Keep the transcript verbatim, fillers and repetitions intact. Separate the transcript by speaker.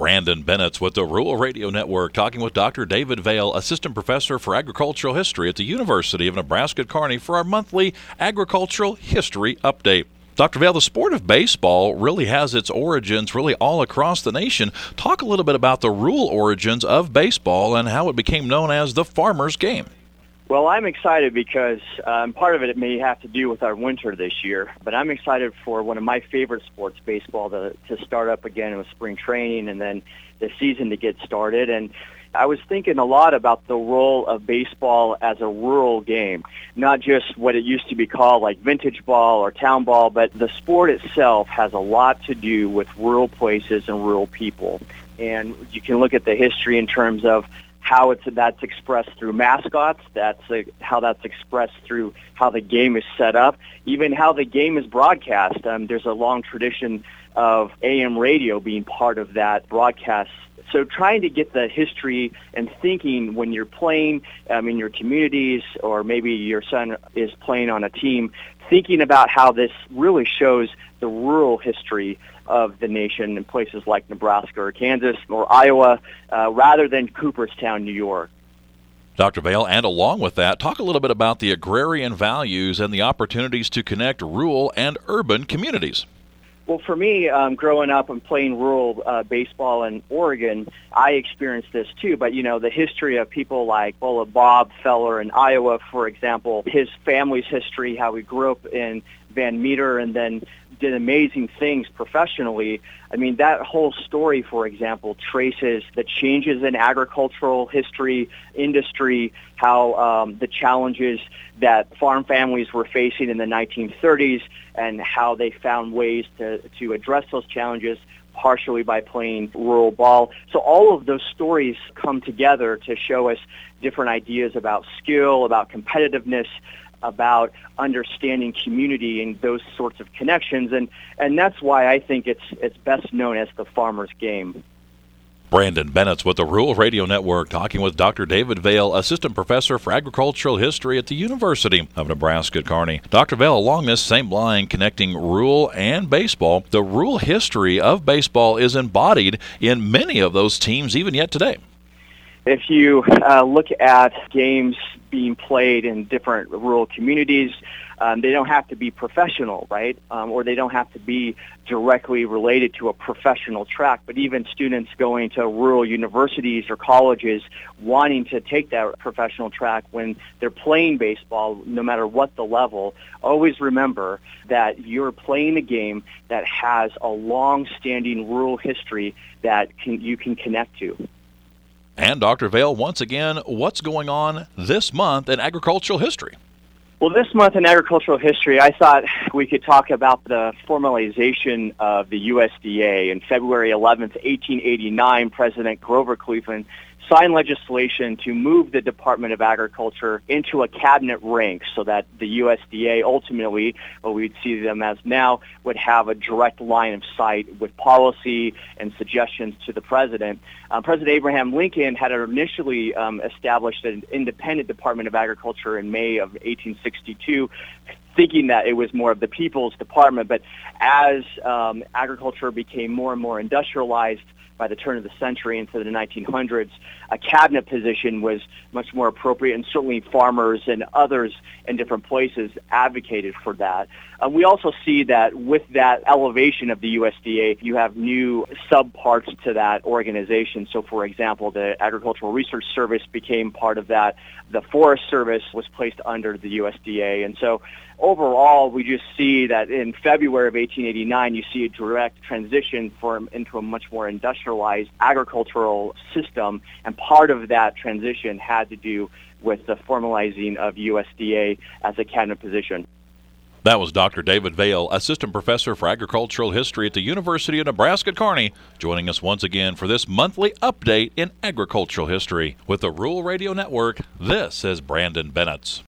Speaker 1: Brandon Bennett with the Rural Radio Network, talking with Doctor David Vail, Assistant Professor for Agricultural History at the University of Nebraska at Kearney, for our monthly Agricultural History Update. Doctor Vail, the sport of baseball really has its origins really all across the nation. Talk a little bit about the rural origins of baseball and how it became known as the farmer's game.
Speaker 2: Well, I'm excited because um, part of it may have to do with our winter this year, but I'm excited for one of my favorite sports, baseball, to, to start up again with spring training and then the season to get started. And I was thinking a lot about the role of baseball as a rural game, not just what it used to be called like vintage ball or town ball, but the sport itself has a lot to do with rural places and rural people. And you can look at the history in terms of how it's that's expressed through mascots, that's uh, how that's expressed through how the game is set up, even how the game is broadcast. Um, there's a long tradition of A M radio being part of that broadcast. So trying to get the history and thinking when you're playing um, in your communities, or maybe your son is playing on a team, thinking about how this really shows the rural history of the nation in places like Nebraska or Kansas or Iowa, uh, rather than Cooperstown, New York.
Speaker 1: Doctor Vail, and along with that, talk a little bit about the agrarian values and the opportunities to connect rural and urban communities.
Speaker 2: Well, for me, um, growing up and playing rural uh, baseball in Oregon, I experienced this too. But, you know, the history of people like well, Bob Feller in Iowa, for example, his family's history, how he grew up in Van Meter and then did amazing things professionally. I mean, that whole story, for example, traces the changes in agricultural history, industry, how um, the challenges that farm families were facing in the nineteen thirties and how they found ways to, to address those challenges, partially by playing rural ball. So all of those stories come together to show us different ideas about skill, about competitiveness, about understanding community and those sorts of connections, and, and that's why I think it's it's best known as the farmer's game.
Speaker 1: Brandon Bennett with the Rural Radio Network, talking with Doctor David Vail, Assistant Professor for Agricultural History at the University of Nebraska at Kearney. Doctor Vail, along this same line, connecting rural and baseball, the rural history of baseball is embodied in many of those teams even yet today.
Speaker 2: If you uh, look at games being played in different rural communities, um, they don't have to be professional, right? Um, or they don't have to be directly related to a professional track. But even students going to rural universities or colleges wanting to take that professional track when they're playing baseball, no matter what the level, always remember that you're playing a game that has a long-standing rural history that can, you can connect to.
Speaker 1: And Doctor Vail, once again, what's going on this month in agricultural history?
Speaker 2: Well, this month in agricultural history, I thought we could talk about the formalization of the U S D A. On February eleventh, eighteen eighty-nine, President Grover Cleveland signed legislation to move the Department of Agriculture into a cabinet rank so that the U S D A ultimately, what we'd see them as now, would have a direct line of sight with policy and suggestions to the president. Um, President Abraham Lincoln had initially um, established an independent Department of Agriculture in May of eighteen sixty-two, thinking that it was more of the people's department. But as um, agriculture became more and more industrialized, by the turn of the century into the nineteen hundreds, a cabinet position was much more appropriate, and certainly farmers and others in different places advocated for that. Uh, we also see that with that elevation of the U S D A, you have new subparts to that organization. So, for example, the Agricultural Research Service became part of that. The Forest Service was placed under the U S D A. And so overall, we just see that in February of eighteen eighty-nine, you see a direct transition from into a much more industrialized agricultural system, and part of that transition had to do with the formalizing of U S D A as a cabinet position.
Speaker 1: That was Doctor David Vail, Assistant Professor for Agricultural History at the University of Nebraska at Kearney, joining us once again for this monthly update in agricultural history. With the Rural Radio Network, this is Brandon Bennett.